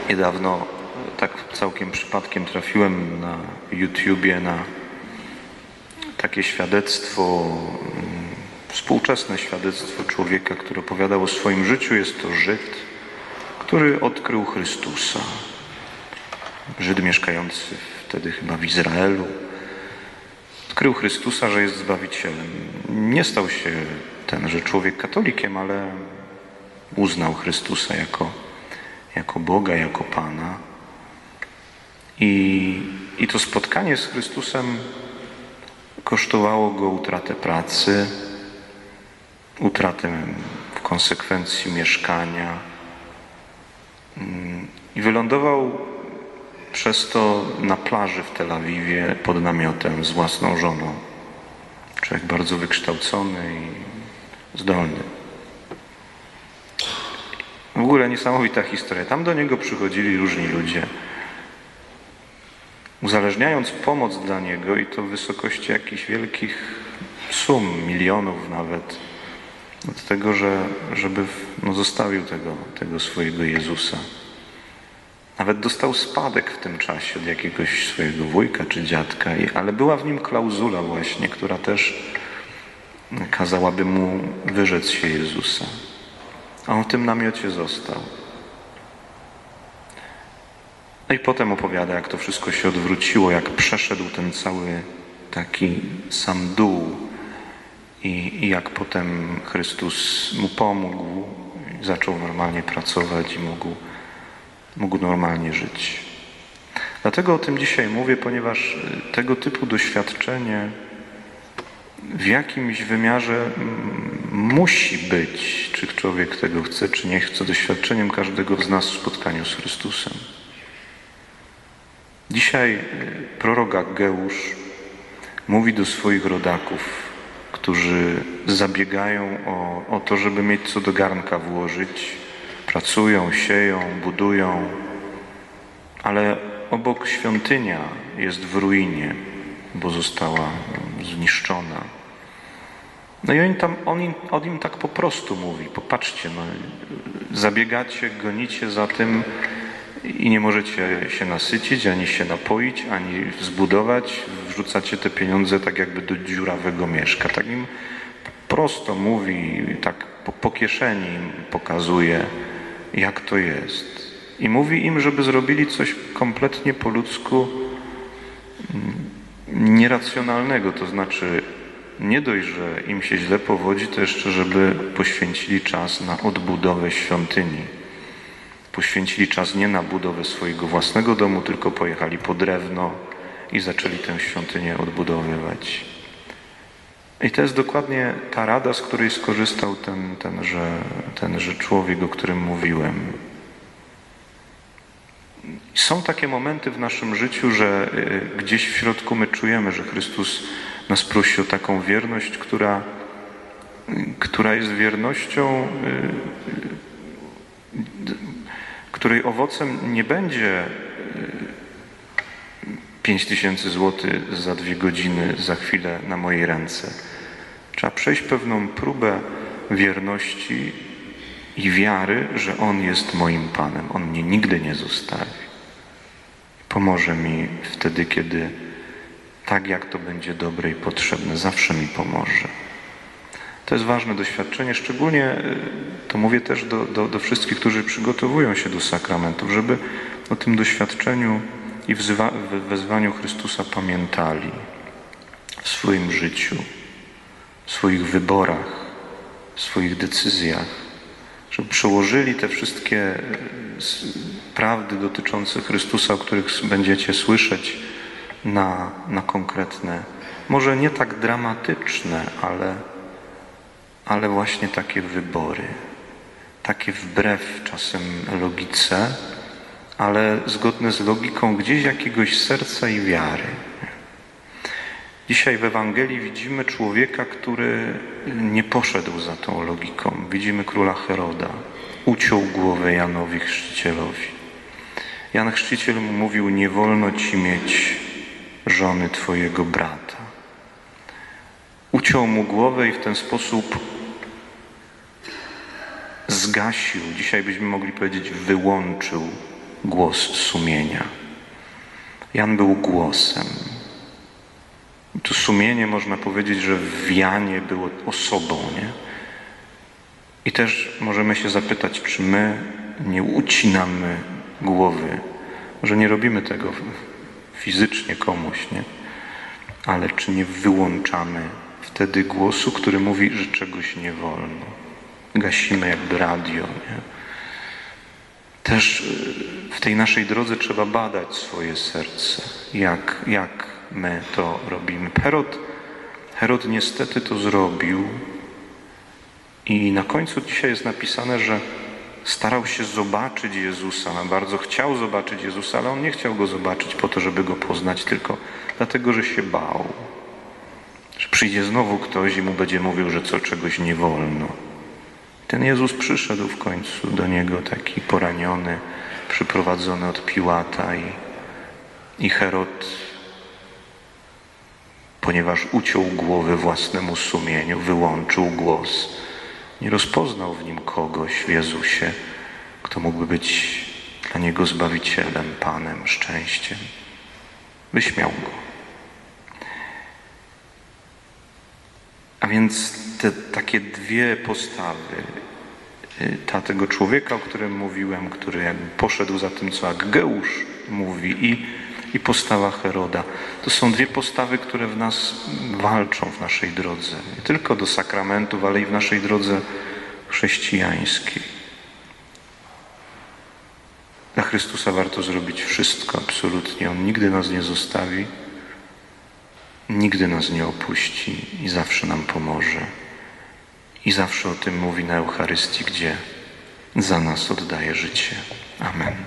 Niedawno tak całkiem przypadkiem trafiłem na YouTubie na takie świadectwo, współczesne świadectwo człowieka, który opowiadał o swoim życiu. Jest to Żyd, który odkrył Chrystusa. Żyd mieszkający wtedy chyba w Izraelu. Odkrył Chrystusa, że jest Zbawicielem. Nie stał się tenże człowiek katolikiem, ale uznał Chrystusa jako Boga, jako Pana. I to spotkanie z Chrystusem kosztowało go utratę pracy, utratę w konsekwencji mieszkania. I wylądował przez to na plaży w Tel Awiwie pod namiotem z własną żoną. Człowiek bardzo wykształcony i zdolny. W ogóle niesamowita historia. Tam do niego przychodzili różni ludzie, uzależniając pomoc dla niego i to w wysokości jakichś wielkich sum, milionów nawet, od tego, żeby zostawił tego swojego Jezusa. Nawet dostał spadek w tym czasie od jakiegoś swojego wujka czy dziadka, ale była w nim klauzula właśnie, która też kazałaby mu wyrzec się Jezusa. A on w tym namiocie został. No i potem opowiada, jak to wszystko się odwróciło, jak przeszedł ten cały taki sam dół i jak potem Chrystus mu pomógł, zaczął normalnie pracować i mógł normalnie żyć. Dlatego o tym dzisiaj mówię, ponieważ tego typu doświadczenie w jakimś wymiarze musi być, czy człowiek tego chce, czy nie chce, doświadczeniem każdego z nas w spotkaniu z Chrystusem. Dzisiaj prorok Ageusz mówi do swoich rodaków, którzy zabiegają o to, żeby mieć co do garnka włożyć, pracują, sieją, budują, ale obok świątynia jest w ruinie, bo została zniszczona. No i on im tak po prostu mówi: popatrzcie, zabiegacie, gonicie za tym i nie możecie się nasycić, ani się napoić, ani zbudować, wrzucacie te pieniądze tak jakby do dziurawego mieszka. Tak im prosto mówi, tak po kieszeni im pokazuje, jak to jest. I mówi im, żeby zrobili coś kompletnie po ludzku nieracjonalnego, to znaczy nie dość, że im się źle powodzi, to jeszcze, żeby poświęcili czas na odbudowę świątyni. Poświęcili czas nie na budowę swojego własnego domu, tylko pojechali po drewno i zaczęli tę świątynię odbudowywać. I to jest dokładnie ta rada, z której skorzystał tenże człowiek, o którym mówiłem. Są takie momenty w naszym życiu, że gdzieś w środku my czujemy, że Chrystus nas prosi o taką wierność, która jest wiernością, której owocem nie będzie 5000 złotych za 2 godziny, za chwilę na mojej ręce. Trzeba przejść pewną próbę wierności i wiary, że On jest moim Panem. On mnie nigdy nie zostawi. Pomoże mi wtedy, kiedy tak jak to będzie dobre i potrzebne, zawsze mi pomoże. To jest ważne doświadczenie, szczególnie to mówię też do wszystkich, którzy przygotowują się do sakramentów, żeby o tym doświadczeniu i wezwaniu Chrystusa pamiętali w swoim życiu, w swoich wyborach, w swoich decyzjach, żeby przełożyli te wszystkie prawdy dotyczące Chrystusa, o których będziecie słyszeć, na konkretne, może nie tak dramatyczne, ale właśnie takie wybory, takie wbrew czasem logice, ale zgodne z logiką gdzieś jakiegoś serca i wiary. Dzisiaj w Ewangelii widzimy człowieka, który nie poszedł za tą logiką. Widzimy króla Heroda. Uciął głowę Janowi Chrzcicielowi. Jan Chrzciciel mu mówił: nie wolno ci mieć żony twojego brata. Uciął mu głowę i w ten sposób zgasił, dzisiaj byśmy mogli powiedzieć wyłączył głos sumienia. Jan był głosem. To sumienie, można powiedzieć, że w Janie było osobą, nie? I też możemy się zapytać, czy my nie ucinamy głowy, że nie robimy tego fizycznie komuś, nie? Ale czy nie wyłączamy wtedy głosu, który mówi, że czegoś nie wolno. Gasimy jakby radio, nie? Też w tej naszej drodze trzeba badać swoje serce, jak my to robimy. Herod niestety to zrobił i na końcu dzisiaj jest napisane, że starał się zobaczyć Jezusa, bardzo chciał zobaczyć Jezusa, ale on nie chciał Go zobaczyć po to, żeby Go poznać, tylko dlatego, że się bał. Że przyjdzie znowu ktoś i mu będzie mówił, że czegoś nie wolno. Ten Jezus przyszedł w końcu do niego taki poraniony, przyprowadzony od Piłata i Herod, ponieważ uciął głowę własnemu sumieniu, wyłączył głos, nie rozpoznał w nim kogoś w Jezusie, kto mógłby być dla niego Zbawicielem, Panem, szczęściem. Wyśmiał go. A więc te takie dwie postawy, tego człowieka, o którym mówiłem, który jakby poszedł za tym, co Ageusz mówi, i postawa Heroda. To są dwie postawy, które w nas walczą w naszej drodze. Nie tylko do sakramentów, ale i w naszej drodze chrześcijańskiej. Dla Chrystusa warto zrobić wszystko, absolutnie. On nigdy nas nie zostawi, nigdy nas nie opuści i zawsze nam pomoże. I zawsze o tym mówi na Eucharystii, gdzie za nas oddaje życie. Amen.